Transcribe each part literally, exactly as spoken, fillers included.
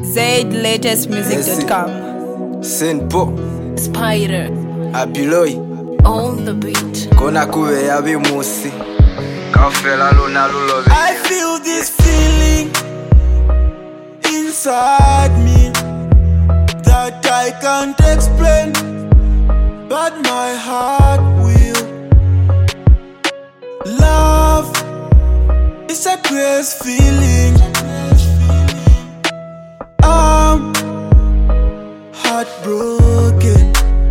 Zaid latest music dot com. Senpo Spider Abiloy on the beat. Kona kuwe ya bimusi Kafela luna lulove. I feel this feeling inside me that I can't explain, but my heart will. Love is a great feeling. I'm heartbroken.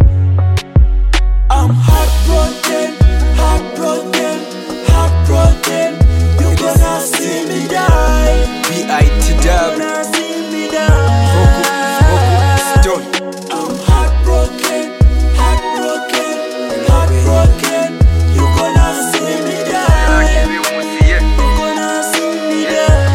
I'm heartbroken, heartbroken, heartbroken. You gonna see me die. B I T You W gonna see me die. Stone. I'm heartbroken, heartbroken, heartbroken. You gonna see me die. You gonna see me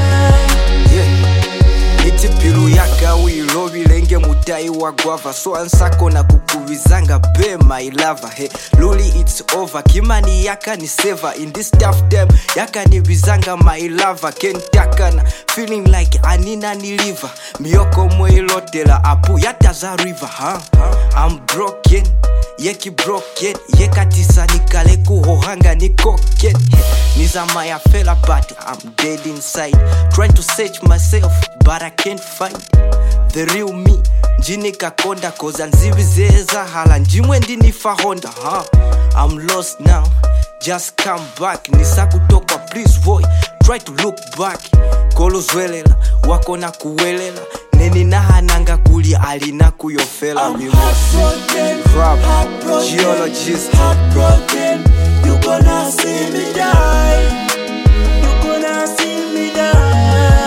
die. Nitipiru yaka wilo bilenge mutai wa guava. So ansako na kukuvizanga be my lover. Hey, luli it's over. Kimani yaka ni saver. In this tough time yaka ni bizanga my lover. Kentaka na feeling like anina ni liver. Miyoko mweilotela apu yata za river, huh? I'm broken, yeki broken. Yeka tisa nikale kuhohanga ni koken. Nizama ya fella but I'm dead inside. Trying to search myself but I can't find the real me. Njini kakonda koza nzivi zeza hala njimwe ndini fa honda, huh? I'm lost now, just come back. Nisa kutoka please boy, try to look back. Kolo zwelela, wako na kuwelela. Neni na hananga kuli alina kuyofela. I'm heartbroken, Crap, heartbroken, geologist. heartbroken. You gonna see me die. You gonna see me die.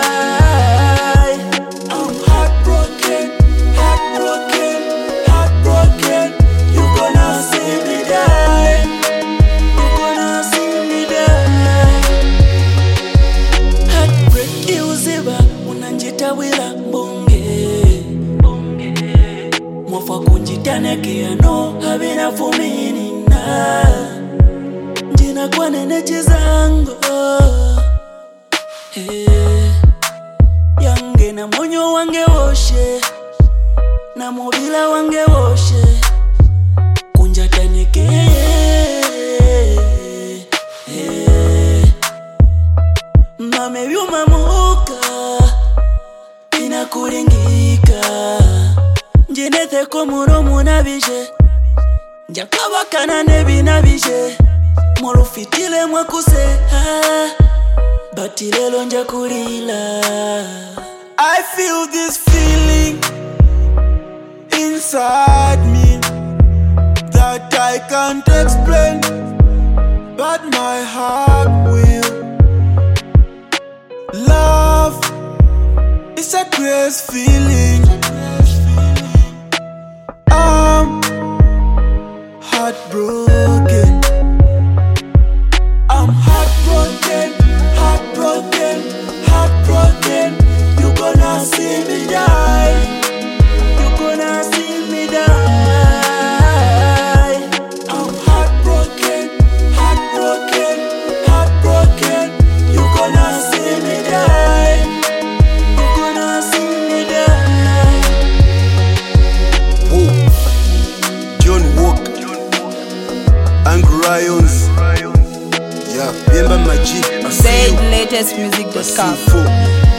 I'm heartbroken, heartbroken, heartbroken. You gonna see me die. You gonna see me die. Heartbreak iuziba unanjitawila bonge. Mwafa kunjitaneke ano habina fumini na njina kwa nene chizango. Hey. Yange na monyo wange woshe na mobila wange woshe kunjataneke. Hey. Mame vyuma muka inakulingika. Njinete ko muromu nabije njakabakana nebinabije molufitile mwakuse batilelo njakulila. I feel this feeling inside me that I can't explain, but my heart will. Love is a great feeling. I'm heartbroken. I'm heartbroken, heartbroken, heartbroken. You gonna see me die. You gonna see me die. I'm heartbroken, heartbroken, heartbroken. You gonna see me die. You gonna see me die. Whoa. John Walker, Angry Ryans, yeah, remember my G, I see Zaid you, latest music I dot see com. you.